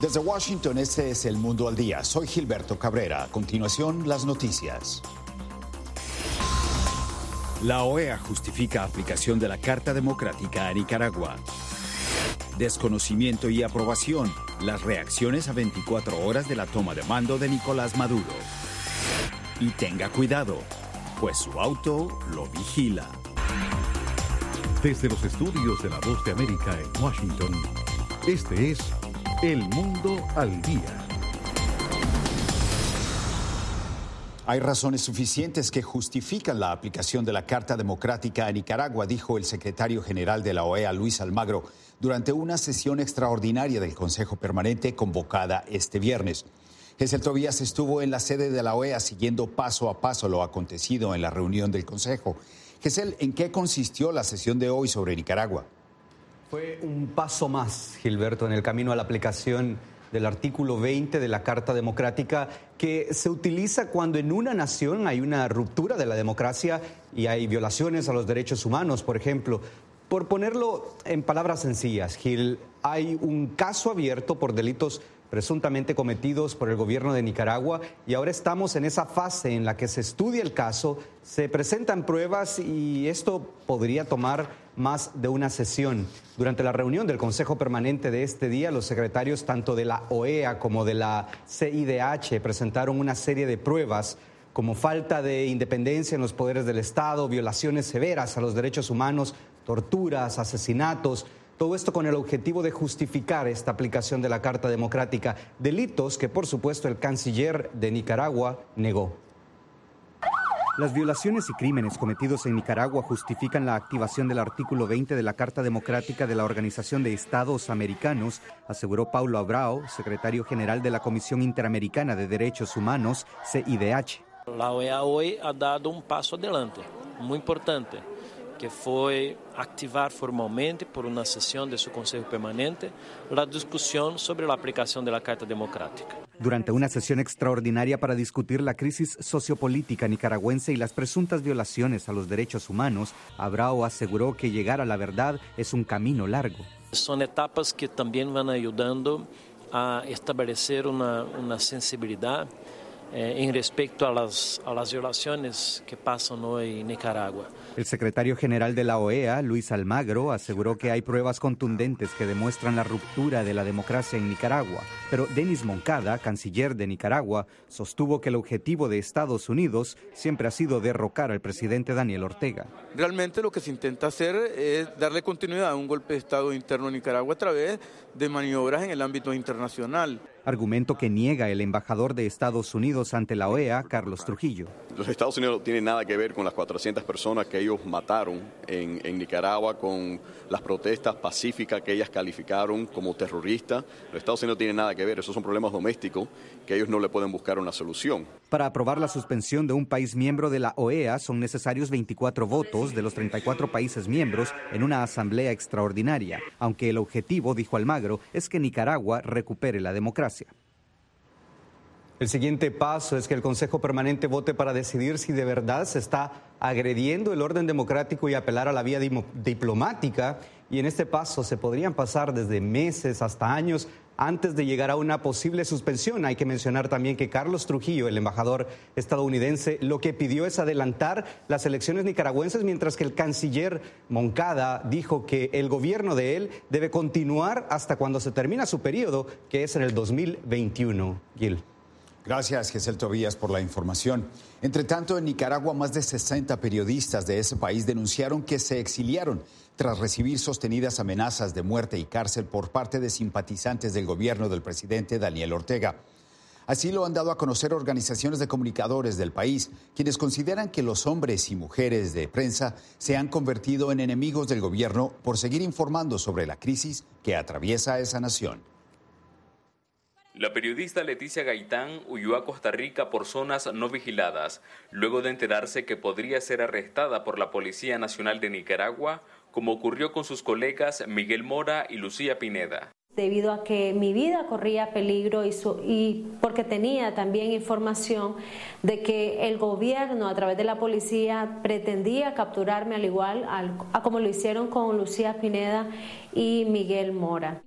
Desde Washington, este es El Mundo al Día. Soy Gilberto Cabrera. A continuación, las noticias. La OEA justifica aplicación de la Carta Democrática a Nicaragua. Desconocimiento y aprobación. Las reacciones a 24 horas de la toma de mando de Nicolás Maduro. Y tenga cuidado, pues su auto lo vigila. Desde los estudios de La Voz de América en Washington, este es El Mundo al Día. Hay razones suficientes que justifican la aplicación de la Carta Democrática a Nicaragua, dijo el secretario general de la OEA, Luis Almagro, durante una sesión extraordinaria del Consejo Permanente convocada este viernes. Gesell Tobías estuvo en la sede de la OEA siguiendo paso a paso lo acontecido en la reunión del Consejo. Gesell, ¿en qué consistió la sesión de hoy sobre Nicaragua? Fue un paso más, Gilberto, en el camino a la aplicación del artículo 20 de la Carta Democrática, que se utiliza cuando en una nación hay una ruptura de la democracia y hay violaciones a los derechos humanos, por ejemplo. Por ponerlo en palabras sencillas, Gil, hay un caso abierto por delitos presuntamente cometidos por el gobierno de Nicaragua y ahora estamos en esa fase en la que se estudia el caso, se presentan pruebas y esto podría tomar más de una sesión. Durante la reunión del Consejo Permanente de este día, los secretarios tanto de la OEA como de la CIDH presentaron una serie de pruebas como falta de independencia en los poderes del Estado, violaciones severas a los derechos humanos, torturas, asesinatos. Todo esto con el objetivo de justificar esta aplicación de la Carta Democrática, delitos que, por supuesto, el canciller de Nicaragua negó. Las violaciones y crímenes cometidos en Nicaragua justifican la activación del artículo 20 de la Carta Democrática de la Organización de Estados Americanos, aseguró Paulo Abrao, secretario general de la Comisión Interamericana de Derechos Humanos, CIDH. La OEA hoy ha dado un paso adelante, muy importante, que foi activar formalmente, por uma sessão de seu Conselho Permanente, a discussão sobre a aplicação da Carta Democrática. Durante una sesión extraordinaria para discutir la crisis sociopolítica nicaragüense y las presuntas violaciones a los derechos humanos, Abrao aseguró que llegar a la verdad es un camino largo. Son etapas que también van ayudando a establecer una sensibilidad en respecto a las violaciones que pasan hoy en Nicaragua. El secretario general de la OEA, Luis Almagro, aseguró que hay pruebas contundentes que demuestran la ruptura de la democracia en Nicaragua. Pero Denis Moncada, canciller de Nicaragua, sostuvo que el objetivo de Estados Unidos siempre ha sido derrocar al presidente Daniel Ortega. Realmente lo que se intenta hacer es darle continuidad a un golpe de Estado interno en Nicaragua a través de maniobras en el ámbito internacional. Argumento que niega el embajador de Estados Unidos ante la OEA, Carlos Trujillo. Los Estados Unidos no tienen nada que ver con las 400 personas que ellos mataron en Nicaragua, con las protestas pacíficas que ellas calificaron como terroristas. Los Estados Unidos no tienen nada que ver, esos son problemas domésticos que ellos no le pueden buscar una solución. Para aprobar la suspensión de un país miembro de la OEA son necesarios 24 votos de los 34 países miembros en una asamblea extraordinaria, aunque el objetivo, dijo Almagro, es que Nicaragua recupere la democracia. El siguiente paso es que el Consejo Permanente vote para decidir si de verdad se está agrediendo el orden democrático y apelar a la vía diplomática. Y en este paso se podrían pasar desde meses hasta años antes de llegar a una posible suspensión. Hay que mencionar también que Carlos Trujillo, el embajador estadounidense, lo que pidió es adelantar las elecciones nicaragüenses, mientras que el canciller Moncada dijo que el gobierno de él debe continuar hasta cuando se termina su periodo, que es en el 2021. Gil. Gracias, Gesell Tobías, por la información. Entre tanto, en Nicaragua, más de 60 periodistas de ese país denunciaron que se exiliaron tras recibir sostenidas amenazas de muerte y cárcel por parte de simpatizantes del gobierno del presidente Daniel Ortega. Así lo han dado a conocer organizaciones de comunicadores del país, quienes consideran que los hombres y mujeres de prensa se han convertido en enemigos del gobierno por seguir informando sobre la crisis que atraviesa esa nación. La periodista Leticia Gaitán huyó a Costa Rica por zonas no vigiladas, luego de enterarse que podría ser arrestada por la Policía Nacional de Nicaragua, como ocurrió con sus colegas Miguel Mora y Lucía Pineda. Debido a que mi vida corría peligro y porque tenía también información de que el gobierno a través de la policía pretendía capturarme al igual a como lo hicieron con Lucía Pineda y Miguel Mora.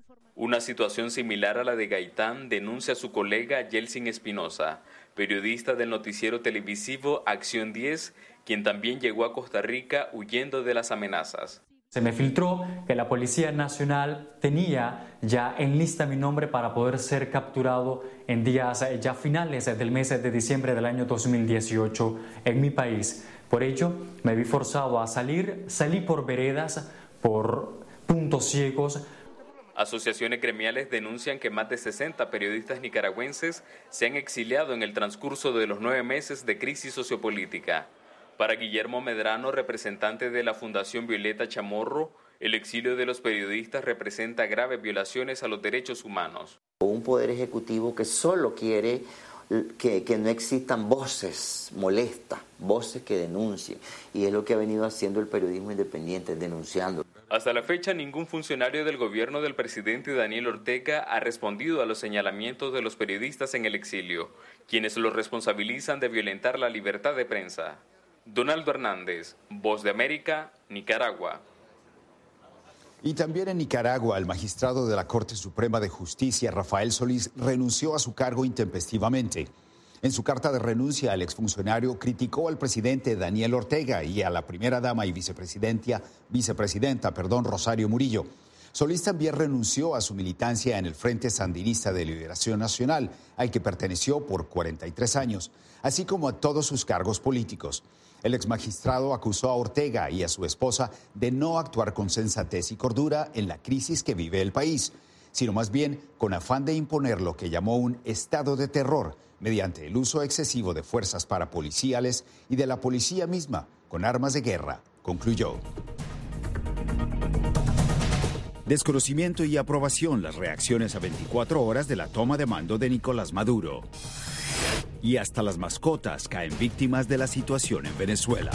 Una situación similar a la de Gaitán denuncia su colega Yeltsin Espinosa, periodista del noticiero televisivo Acción 10, quien también llegó a Costa Rica huyendo de las amenazas. Se me filtró que la Policía Nacional tenía ya en lista mi nombre para poder ser capturado en días ya finales del mes de diciembre del año 2018 en mi país. Por ello, me vi forzado a salí por veredas, por puntos ciegos. Asociaciones gremiales denuncian que más de 60 periodistas nicaragüenses se han exiliado en el transcurso de los 9 meses de crisis sociopolítica. Para Guillermo Medrano, representante de la Fundación Violeta Chamorro, el exilio de los periodistas representa graves violaciones a los derechos humanos. Un poder ejecutivo que solo quiere que no existan voces molestas, voces que denuncien, y es lo que ha venido haciendo el periodismo independiente, denunciando. Hasta la fecha, ningún funcionario del gobierno del presidente Daniel Ortega ha respondido a los señalamientos de los periodistas en el exilio, quienes los responsabilizan de violentar la libertad de prensa. Donaldo Hernández, Voz de América, Nicaragua. Y también en Nicaragua, el magistrado de la Corte Suprema de Justicia, Rafael Solís, renunció a su cargo intempestivamente. En su carta de renuncia, el exfuncionario criticó al presidente Daniel Ortega y a la primera dama y vicepresidenta, Rosario Murillo. Solís también renunció a su militancia en el Frente Sandinista de Liberación Nacional, al que perteneció por 43 años, así como a todos sus cargos políticos. El exmagistrado acusó a Ortega y a su esposa de no actuar con sensatez y cordura en la crisis que vive el país, sino más bien con afán de imponer lo que llamó un estado de terror mediante el uso excesivo de fuerzas parapoliciales y de la policía misma con armas de guerra, concluyó. Desconocimiento y aprobación, las reacciones a 24 horas de la toma de mando de Nicolás Maduro. Y hasta las mascotas caen víctimas de la situación en Venezuela.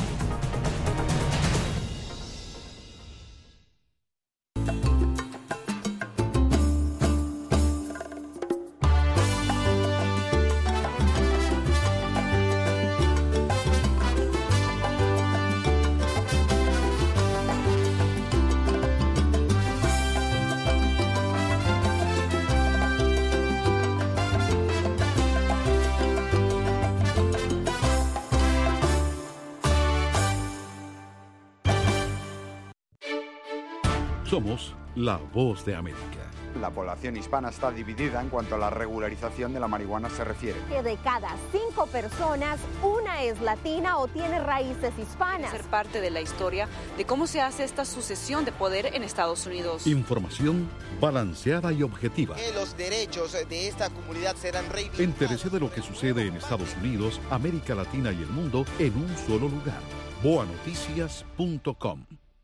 Somos la Voz de América. La población hispana está dividida en cuanto a la regularización de la marihuana se refiere. Que de cada 5 personas, una es latina o tiene raíces hispanas. Ser parte de la historia de cómo se hace esta sucesión de poder en Estados Unidos. Información balanceada y objetiva. Que los derechos de esta comunidad serán reivindicados. Entérese de lo que sucede en Estados Unidos, América Latina y el mundo en un solo lugar. boanoticias.com.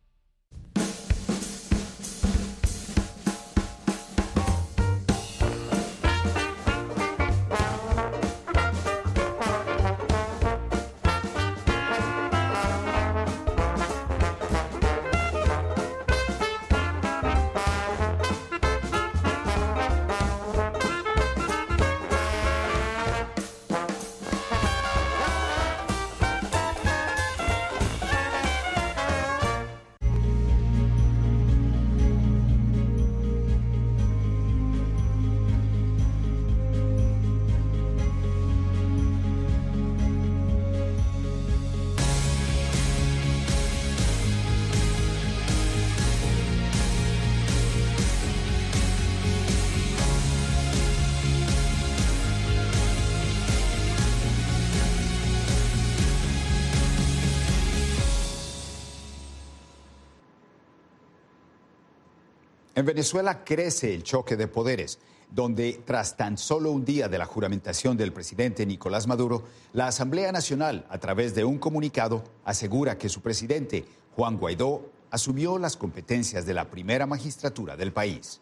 En Venezuela crece el choque de poderes, donde tras tan solo un día de la juramentación del presidente Nicolás Maduro, la Asamblea Nacional, a través de un comunicado, asegura que su presidente, Juan Guaidó, asumió las competencias de la primera magistratura del país.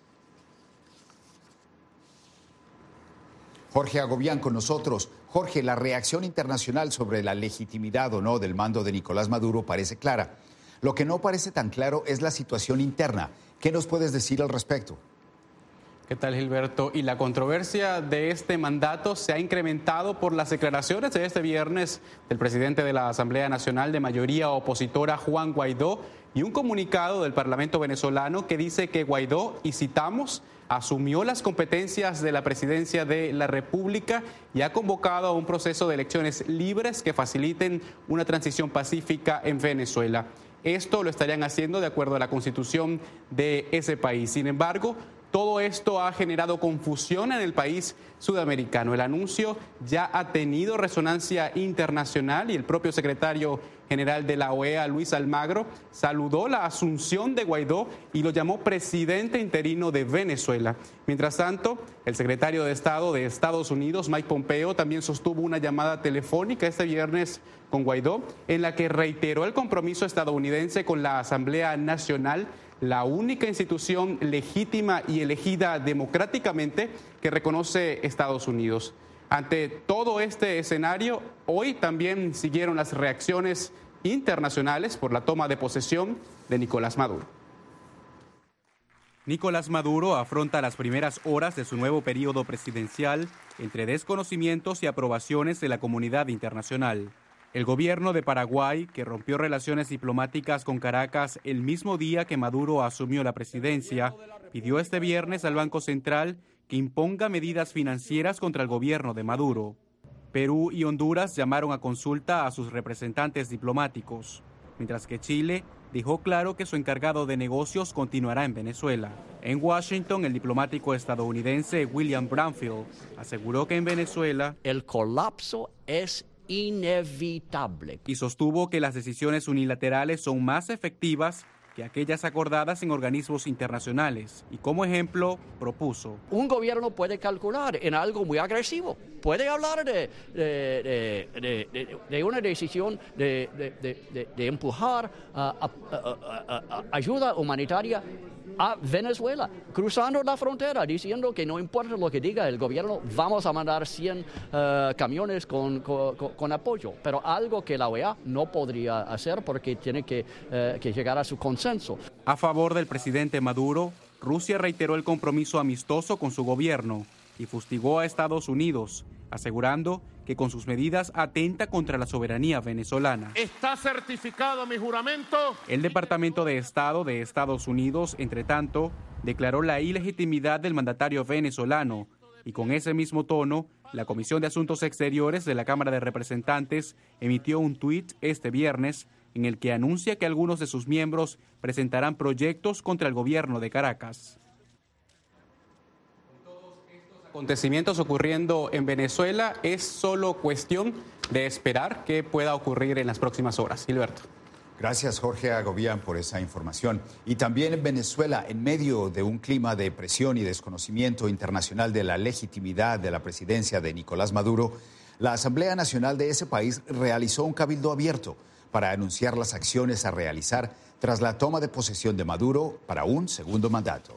Jorge Agobián con nosotros. Jorge, la reacción internacional sobre la legitimidad o no del mando de Nicolás Maduro parece clara. Lo que no parece tan claro es la situación interna. ¿Qué nos puedes decir al respecto? ¿Qué tal, Gilberto? Y la controversia de este mandato se ha incrementado por las declaraciones de este viernes del presidente de la Asamblea Nacional de mayoría opositora, Juan Guaidó, y un comunicado del Parlamento venezolano que dice que Guaidó, y citamos, asumió las competencias de la presidencia de la República y ha convocado a un proceso de elecciones libres que faciliten una transición pacífica en Venezuela. Esto lo estarían haciendo de acuerdo a la constitución de ese país. Sin embargo, todo esto ha generado confusión en el país sudamericano. El anuncio ya ha tenido resonancia internacional y el propio secretario general de la OEA, Luis Almagro, saludó la asunción de Guaidó y lo llamó presidente interino de Venezuela. Mientras tanto, el secretario de Estado de Estados Unidos, Mike Pompeo, también sostuvo una llamada telefónica este viernes con Guaidó, en la que reiteró el compromiso estadounidense con la Asamblea Nacional, la única institución legítima y elegida democráticamente que reconoce Estados Unidos. Ante todo este escenario, hoy también siguieron las reacciones internacionales por la toma de posesión de Nicolás Maduro. Nicolás Maduro afronta las primeras horas de su nuevo periodo presidencial entre desconocimientos y aprobaciones de la comunidad internacional. El gobierno de Paraguay, que rompió relaciones diplomáticas con Caracas el mismo día que Maduro asumió la presidencia, pidió este viernes al Banco Central que imponga medidas financieras contra el gobierno de Maduro. Perú y Honduras llamaron a consulta a sus representantes diplomáticos, mientras que Chile dejó claro que su encargado de negocios continuará en Venezuela. En Washington, el diplomático estadounidense William Bromfield aseguró que en Venezuela el colapso es inevitable y sostuvo que las decisiones unilaterales son más efectivas que aquellas acordadas en organismos internacionales. Y como ejemplo, propuso: un gobierno puede calcular en algo muy agresivo, puede hablar de una decisión de empujar ayuda humanitaria a Venezuela, cruzando la frontera, diciendo que no importa lo que diga el gobierno, vamos a mandar 100 camiones con apoyo, pero algo que la OEA no podría hacer porque tiene que llegar a su consenso. A favor del presidente Maduro, Rusia reiteró el compromiso amistoso con su gobierno y fustigó a Estados Unidos, asegurando que con sus medidas atenta contra la soberanía venezolana. ¿Está certificado mi juramento? El Departamento de Estado de Estados Unidos, entre tanto, declaró la ilegitimidad del mandatario venezolano y con ese mismo tono, la Comisión de Asuntos Exteriores de la Cámara de Representantes emitió un tuit este viernes en el que anuncia que algunos de sus miembros presentarán proyectos contra el gobierno de Caracas. Acontecimientos ocurriendo en Venezuela, es solo cuestión de esperar qué pueda ocurrir en las próximas horas. Gilberto. Gracias, Jorge Agobián, por esa información. Y también en Venezuela, en medio de un clima de presión y desconocimiento internacional de la legitimidad de la presidencia de Nicolás Maduro, la Asamblea Nacional de ese país realizó un cabildo abierto para anunciar las acciones a realizar tras la toma de posesión de Maduro para un segundo mandato.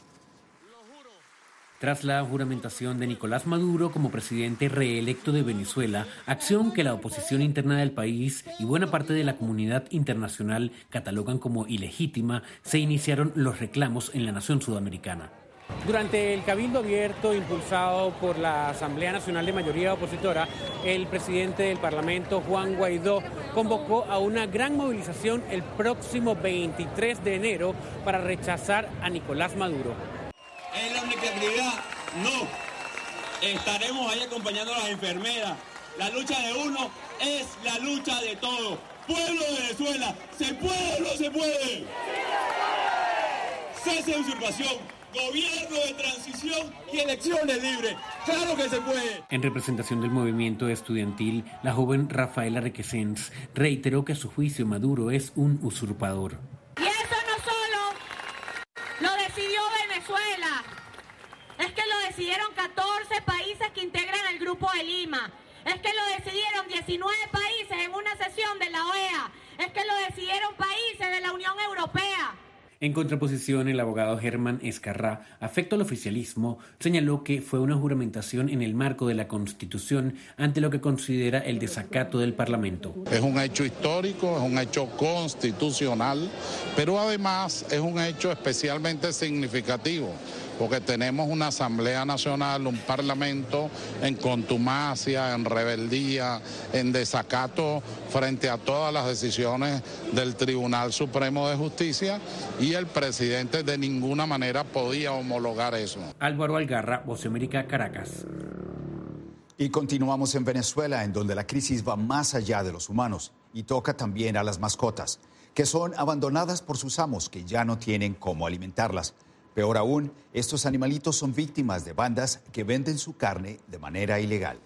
Tras la juramentación de Nicolás Maduro como presidente reelecto de Venezuela, acción que la oposición interna del país y buena parte de la comunidad internacional catalogan como ilegítima, se iniciaron los reclamos en la nación sudamericana. Durante el cabildo abierto impulsado por la Asamblea Nacional de Mayoría Opositora, el presidente del Parlamento, Juan Guaidó, convocó a una gran movilización el próximo 23 de enero para rechazar a Nicolás Maduro. En la unilateralidad, no. Estaremos ahí acompañando a las enfermeras. La lucha de uno es la lucha de todos. Pueblo de Venezuela, ¿se puede o no se puede? Cese de usurpación, gobierno de transición y elecciones libres. ¡Claro que se puede! En representación del movimiento estudiantil, la joven Rafaela Requesens reiteró que a su juicio Maduro es un usurpador. Y eso no solo lo decidió Venezuela, es que lo decidieron 14 países que integran el Grupo de Lima, es que lo decidieron 19 países en una sesión de la OEA, es que lo decidieron países de la Unión Europea. En contraposición, el abogado Germán Escarrá, afecto al oficialismo, señaló que fue una juramentación en el marco de la Constitución ante lo que considera el desacato del Parlamento. Es un hecho histórico, es un hecho constitucional, pero además es un hecho especialmente significativo porque tenemos una Asamblea Nacional, un Parlamento en contumacia, en rebeldía, en desacato frente a todas las decisiones del Tribunal Supremo de Justicia, y el presidente de ninguna manera podía homologar eso. Álvaro Algarra, Voz de América, Caracas. Y continuamos en Venezuela, en donde la crisis va más allá de los humanos y toca también a las mascotas, que son abandonadas por sus amos, que ya no tienen cómo alimentarlas. Peor aún, estos animalitos son víctimas de bandas que venden su carne de manera ilegal.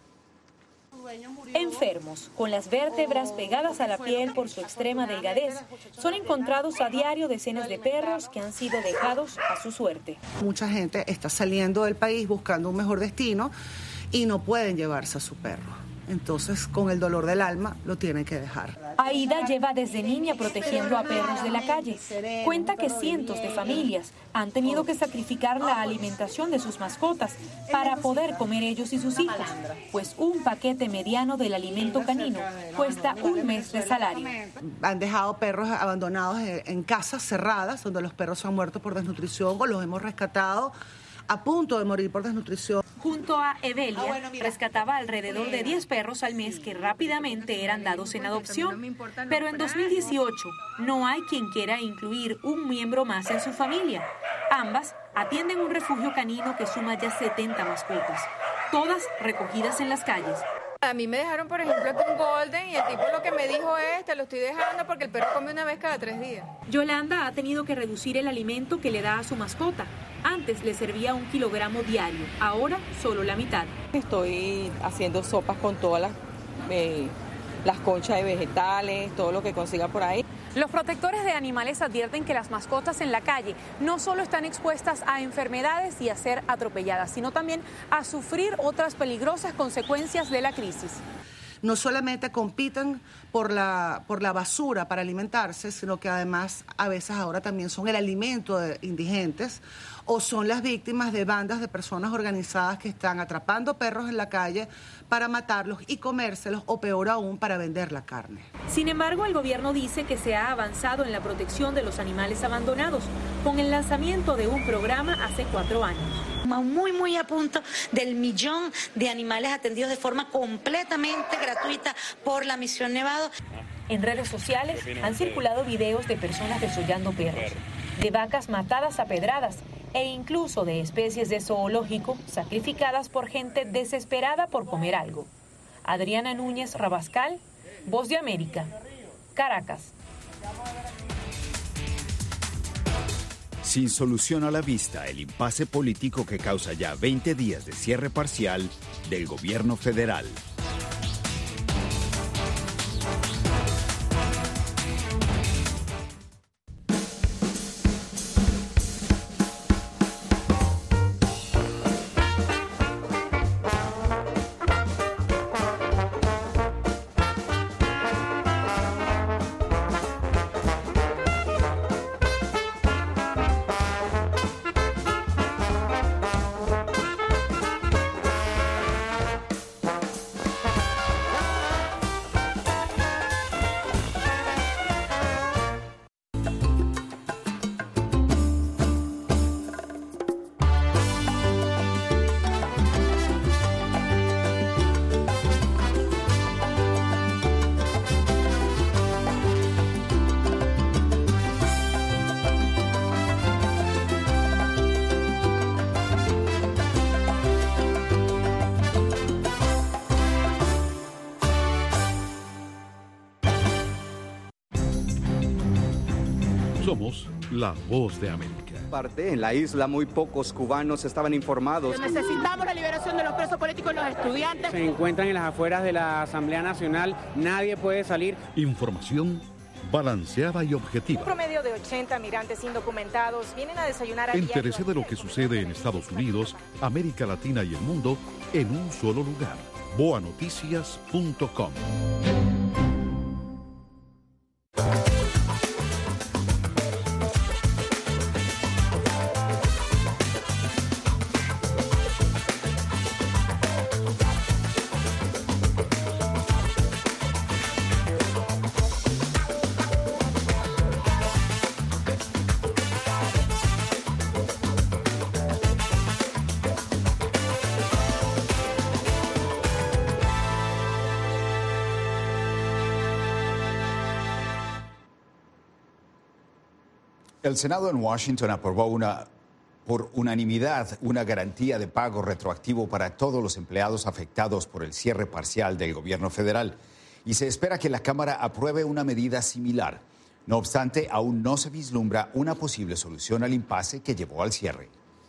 Enfermos, con las vértebras pegadas a la piel por su extrema delgadez, son encontrados a diario decenas de perros que han sido dejados a su suerte. Mucha gente está saliendo del país buscando un mejor destino y no pueden llevarse a su perro. Entonces, con el dolor del alma, lo tienen que dejar. Aida lleva desde niña protegiendo a perros de la calle. Cuenta que cientos de familias han tenido que sacrificar la alimentación de sus mascotas para poder comer ellos y sus hijos, pues un paquete mediano del alimento canino cuesta un mes de salario. Han dejado perros abandonados en casas cerradas, donde los perros han muerto por desnutrición, o los hemos rescatado a punto de morir por desnutrición. Junto a Evelia, rescataba alrededor de 10 perros al mes que rápidamente eran dados en adopción. Pero en 2018 no hay quien quiera incluir un miembro más en su familia. Ambas atienden un refugio canino que suma ya 70 mascotas, todas recogidas en las calles. A mí me dejaron, por ejemplo, un golden, y el tipo lo que me dijo es: te lo estoy dejando porque el perro come una vez cada 3 días. Yolanda ha tenido que reducir el alimento que le da a su mascota. Antes le servía 1 kilogramo diario, ahora solo la mitad. Estoy haciendo sopas con todas las conchas de vegetales, todo lo que consiga por ahí. Los protectores de animales advierten que las mascotas en la calle no solo están expuestas a enfermedades y a ser atropelladas, sino también a sufrir otras peligrosas consecuencias de la crisis. No solamente compiten por la basura para alimentarse, sino que además a veces ahora también son el alimento de indigentes, o son las víctimas de bandas de personas organizadas que están atrapando perros en la calle para matarlos y comérselos, o peor aún, para vender la carne. Sin embargo, el gobierno dice que se ha avanzado en la protección de los animales abandonados con el lanzamiento de un programa hace 4 años. Muy a punto del 1 millón de animales atendidos de forma completamente gratuita por la Misión Nevado. En redes sociales han circulado videos de personas desollando perros, de vacas matadas a pedradas e incluso de especies de zoológico sacrificadas por gente desesperada por comer algo. Adriana Núñez Rabascal, Voz de América, Caracas. Sin solución a la vista, el impasse político que causa ya 20 días de cierre parcial del gobierno federal. Somos la Voz de América. En la isla muy pocos cubanos estaban informados. Necesitamos la liberación de los presos políticos y los estudiantes. Se encuentran en las afueras de la Asamblea Nacional, nadie puede salir. Información balanceada y objetiva. Un promedio de 80 migrantes indocumentados vienen a desayunar a Entérese de lo que sucede en Estados Unidos, América Latina y el mundo en un solo lugar. boanoticias.com. El Senado en Washington aprobó por unanimidad una garantía de pago retroactivo para todos los empleados afectados por el cierre parcial del gobierno federal. Y se espera que la Cámara apruebe una medida similar. No obstante, aún no se vislumbra una posible solución al impasse que llevó al cierre.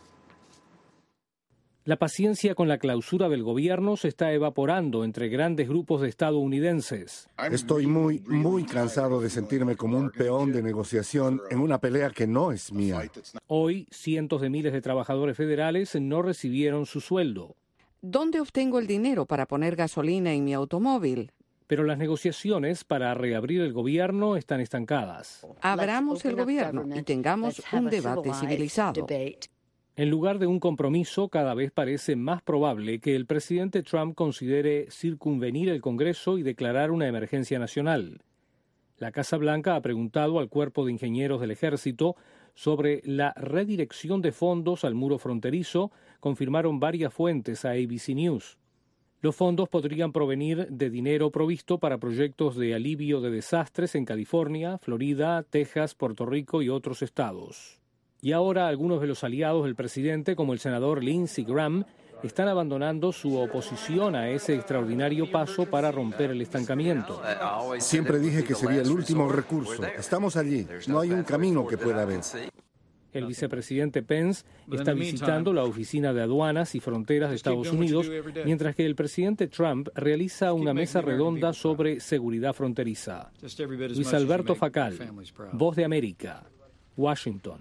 La paciencia con la clausura del gobierno se está evaporando entre grandes grupos de estadounidenses. Estoy muy cansado de sentirme como un peón de negociación en una pelea que no es mía. Hoy, cientos de miles de trabajadores federales no recibieron su sueldo. ¿Dónde obtengo el dinero para poner gasolina en mi automóvil? Pero las negociaciones para reabrir el gobierno están estancadas. Abramos el gobierno y tengamos un debate civilizado. En lugar de un compromiso, cada vez parece más probable que el presidente Trump considere circunvenir el Congreso y declarar una emergencia nacional. La Casa Blanca ha preguntado al Cuerpo de Ingenieros del Ejército sobre la redirección de fondos al muro fronterizo, confirmaron varias fuentes a ABC News. Los fondos podrían provenir de dinero provisto para proyectos de alivio de desastres en California, Florida, Texas, Puerto Rico y otros estados. Y ahora algunos de los aliados del presidente, como el senador Lindsey Graham, están abandonando su oposición a ese extraordinario paso para romper el estancamiento. Siempre dije que sería el último recurso. Estamos allí. No hay un camino que pueda haber. El vicepresidente Pence está visitando la Oficina de Aduanas y Fronteras de Estados Unidos, mientras que el presidente Trump realiza una mesa redonda sobre seguridad fronteriza. Luis Alberto Facal, Voz de América, Washington.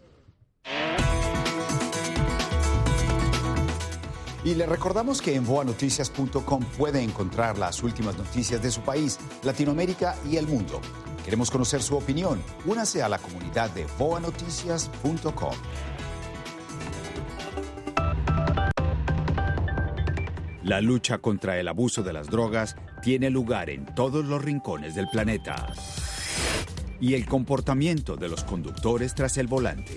Y le recordamos que en boanoticias.com puede encontrar las últimas noticias de su país, Latinoamérica y el mundo. Queremos conocer su opinión. Únase a la comunidad de boanoticias.com. La lucha contra el abuso de las drogas tiene lugar en todos los rincones del planeta. Y el comportamiento de los conductores tras el volante.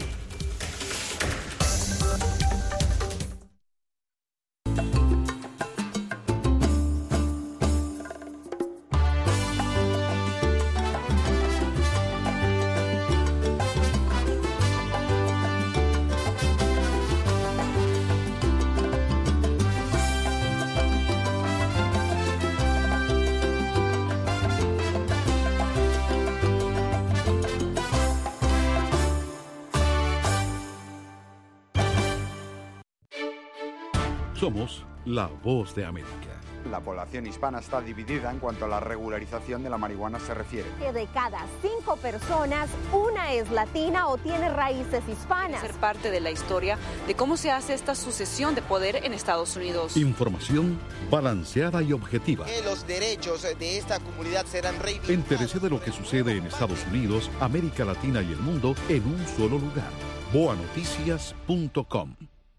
Somos la Voz de América. La población hispana está dividida en cuanto a la regularización de la marihuana se refiere. Que de cada 5 personas, una es latina o tiene raíces hispanas. Ser parte de la historia de cómo se hace esta sucesión de poder en Estados Unidos. Información balanceada y objetiva. Que los derechos de esta comunidad serán reivindicados. Entérese de lo que sucede en Estados Unidos, América Latina y el mundo en un solo lugar. boanoticias.com.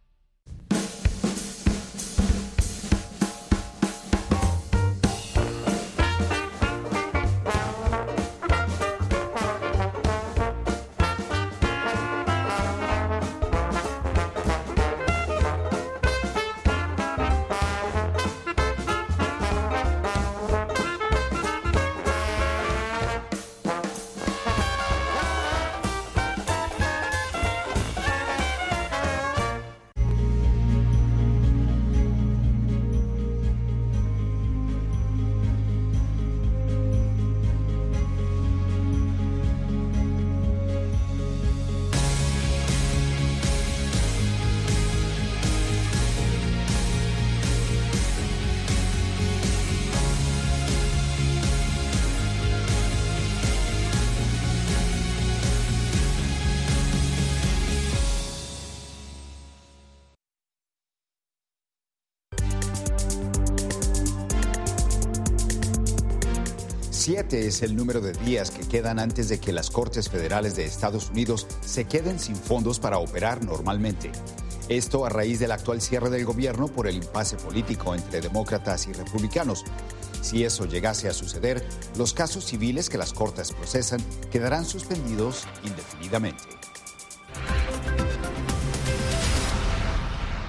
Siete es el número de días que quedan antes de que las Cortes Federales de Estados Unidos se queden sin fondos para operar normalmente. Esto a raíz del actual cierre del gobierno por el impasse político entre demócratas y republicanos. Si eso llegase a suceder, los casos civiles que las Cortes procesan quedarán suspendidos indefinidamente.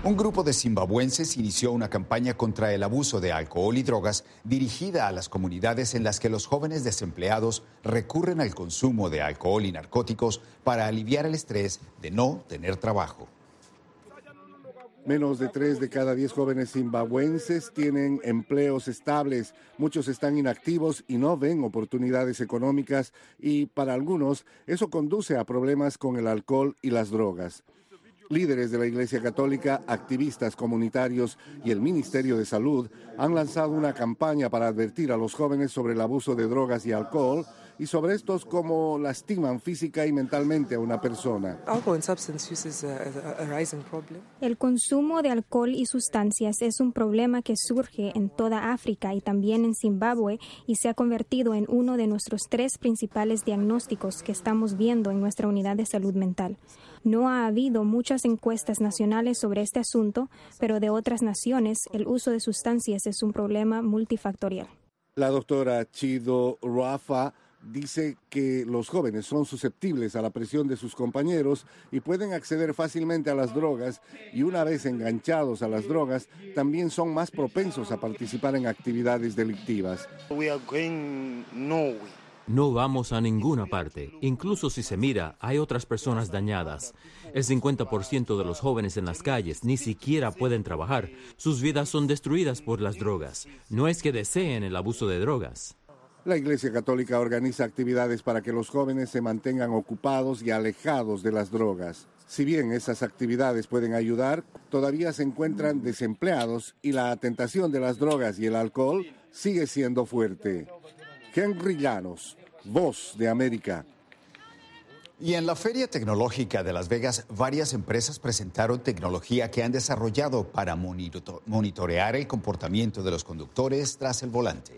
Un grupo de zimbabuenses inició una campaña contra el abuso de alcohol y drogas dirigida a las comunidades en las que los jóvenes desempleados recurren al consumo de alcohol y narcóticos para aliviar el estrés de no tener trabajo. Menos de 3 de cada 10 jóvenes zimbabuenses tienen empleos estables. Muchos están inactivos y no ven oportunidades económicas y para algunos eso conduce a problemas con el alcohol y las drogas. Líderes de la Iglesia Católica, activistas comunitarios y el Ministerio de Salud han lanzado una campaña para advertir a los jóvenes sobre el abuso de drogas y alcohol y sobre estos cómo lastiman física y mentalmente a una persona. El consumo de alcohol y sustancias es un problema que surge en toda África y también en Zimbabue y se ha convertido en uno de nuestros 3 principales diagnósticos que estamos viendo en nuestra unidad de salud mental. No ha habido muchas encuestas nacionales sobre este asunto, pero de otras naciones el uso de sustancias es un problema multifactorial. La doctora Chido Rafa dice que los jóvenes son susceptibles a la presión de sus compañeros y pueden acceder fácilmente a las drogas y una vez enganchados a las drogas también son más propensos a participar en actividades delictivas. No vamos a ninguna parte. Incluso si se mira, hay otras personas dañadas. El 50% de los jóvenes en las calles ni siquiera pueden trabajar. Sus vidas son destruidas por las drogas. No es que deseen el abuso de drogas. La Iglesia Católica organiza actividades para que los jóvenes se mantengan ocupados y alejados de las drogas. Si bien esas actividades pueden ayudar, todavía se encuentran desempleados y la tentación de las drogas y el alcohol sigue siendo fuerte. Henry Llanos, Voz de América. Y en la Feria Tecnológica de Las Vegas, varias empresas presentaron tecnología que han desarrollado para monitorear el comportamiento de los conductores tras el volante.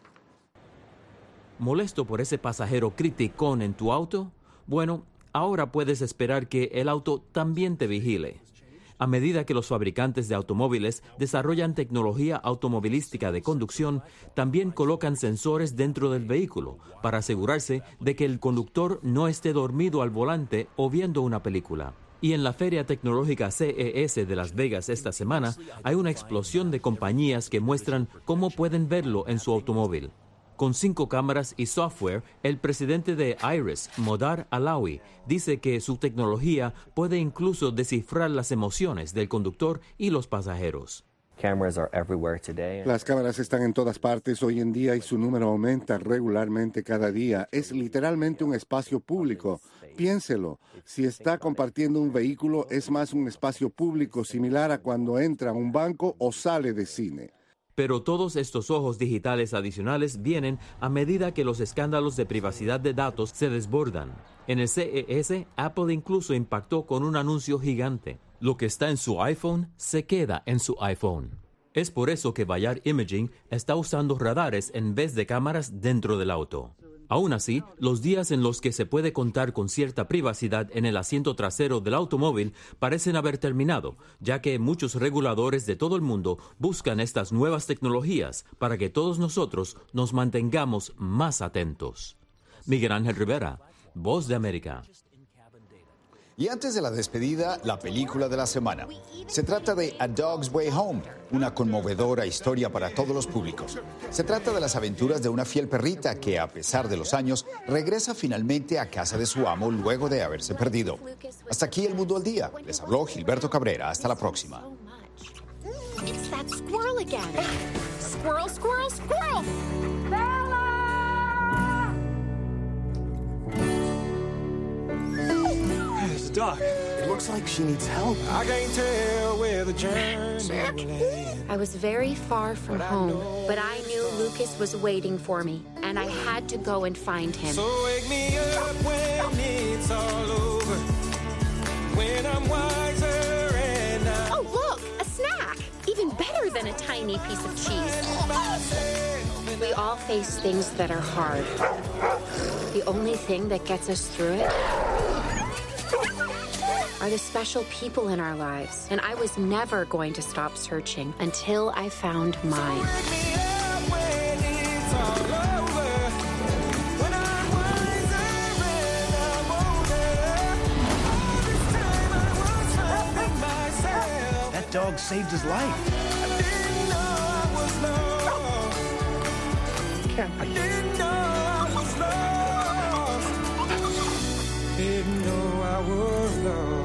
¿Molesto por ese pasajero criticón en tu auto? Bueno, ahora puedes esperar que el auto también te vigile. A medida que los fabricantes de automóviles desarrollan tecnología automovilística de conducción, también colocan sensores dentro del vehículo para asegurarse de que el conductor no esté dormido al volante o viendo una película. Y en la Feria Tecnológica CES de Las Vegas esta semana, hay una explosión de compañías que muestran cómo pueden verlo en su automóvil. Con 5 cámaras y software, el presidente de Iris, Modar Alawi, dice que su tecnología puede incluso descifrar las emociones del conductor y los pasajeros. Las cámaras están en todas partes hoy en día y su número aumenta regularmente cada día. Es literalmente un espacio público. Piénselo, si está compartiendo un vehículo, es más un espacio público similar a cuando entra a un banco o sale de cine. Pero todos estos ojos digitales adicionales vienen a medida que los escándalos de privacidad de datos se desbordan. En el CES, Apple incluso impactó con un anuncio gigante. Lo que está en su iPhone se queda en su iPhone. Es por eso que Bayard Imaging está usando radares en vez de cámaras dentro del auto. Aún así, los días en los que se puede contar con cierta privacidad en el asiento trasero del automóvil parecen haber terminado, ya que muchos reguladores de todo el mundo buscan estas nuevas tecnologías para que todos nosotros nos mantengamos más atentos. Miguel Ángel Rivera, Voz de América. Y antes de la despedida, la película de la semana. Se trata de A Dog's Way Home, una conmovedora historia para todos los públicos. Se trata de las aventuras de una fiel perrita que, a pesar de los años, regresa finalmente a casa de su amo luego de haberse perdido. Hasta aquí El Mundo al Día. Les habló Gilberto Cabrera. Hasta la próxima. It's that squirrel again. Squirrel, squirrel, squirrel! There's the dog. It looks like she needs help. I can't tell where the journey will end. I was very far from home, but I knew Lucas was waiting for me, and I had to go and find him. So wake me up when it's all over, when I'm wiser and Oh, look, a snack! Even better than a tiny piece of cheese. We all face things that are hard. The only thing that gets us through it are the special people in our lives. And I was never going to stop searching until I found mine. that dog saved his life. I didn't know I was lost. I didn't know I was lost. Didn't know I was lost.